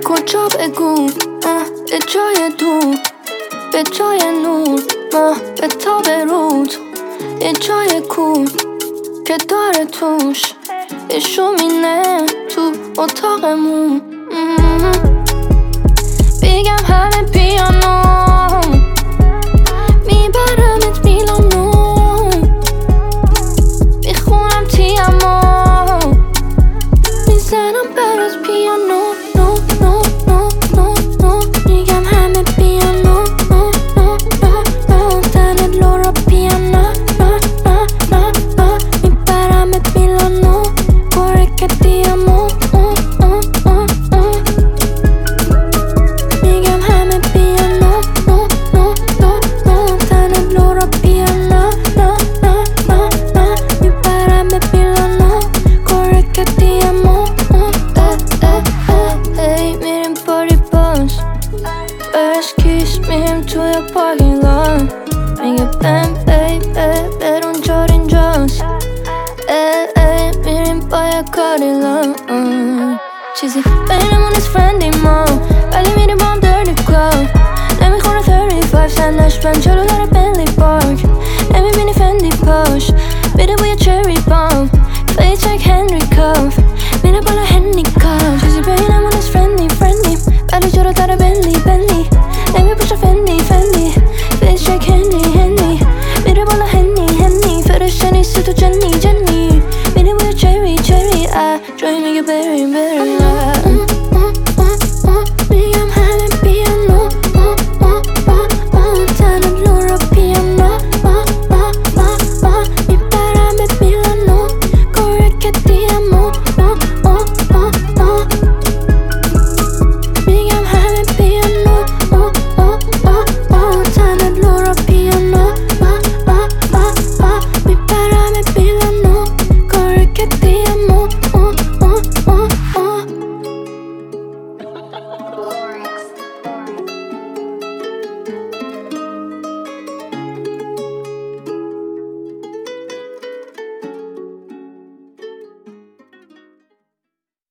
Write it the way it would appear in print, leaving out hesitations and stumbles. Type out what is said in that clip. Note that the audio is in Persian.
کجا بگو به جای دور، به جای نور ماه به تاب رود، یه جای کور که داره توش یه شومینه تو اتاقمون. بگم همه پیانو میبرمت میلانو، میخونم تیامو میزنم برات پیانو. نو نو نو نو نو میگم همه پیانو. نو نو نو نو تنت لورا پیانو. نو نو نو نو میبرمت میلانو کره که تیامو. میگم همه پیانو. نو نو نو نو تنت لورا پیانو. نو نو نو نو میبرمت میلانو کره که تیامو. میریم پاری باز برش کیش میریم توی پارکینگ لات، میگه بم برون جار اینجاست. میریم با یه کاریلا، چیزی بینمون از فرندی ما ولی میریم با هم دردی کار. نمیخونه 35 سنش 5 40